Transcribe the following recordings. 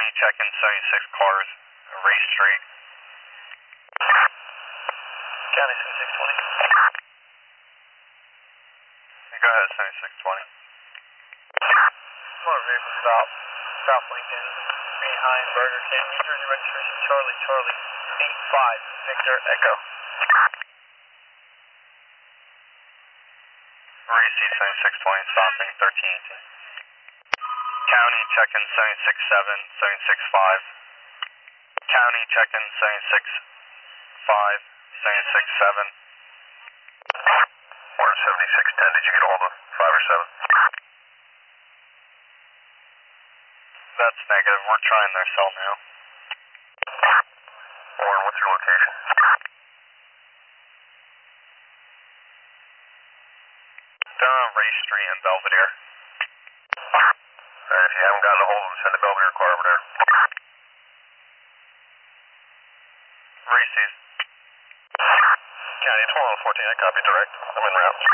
County check-in 76 cars, Race Street. County 7620. Go ahead, 7620. Motor vehicle stop, South Lincoln, behind Burger King, New Jersey registration, Charlie, 85, Victor, Echo. Race 7620, stopping 1318. County check-in 767, 765. County check-in 765, 767. Order 7610, did you get a hold of 5 or 7? That's negative, we're trying their cell now. Warren, what's your location? They're on Race Street in Belvedere. Alright, if you haven't gotten a hold of them, send a Belvedere car over there. Races. County 2114, I copy direct. I'm en route.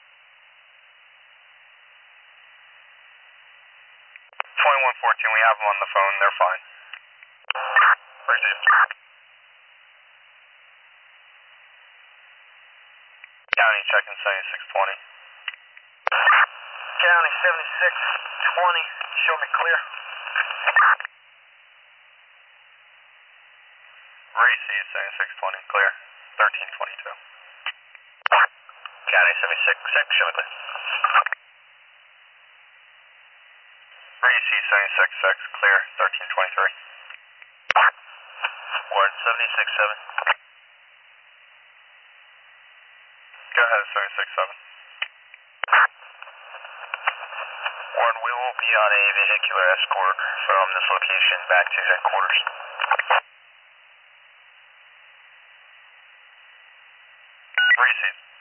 2114, we have them on the phone, they're fine. Received. County check-in 7620. County 7620, show me clear. Race 7620, clear. 1322. County 76, show me clear. Race 766, clear. 1323. Warren 767. Go ahead, 767. Warren, we will be on a vehicular escort from this location back to headquarters. Races.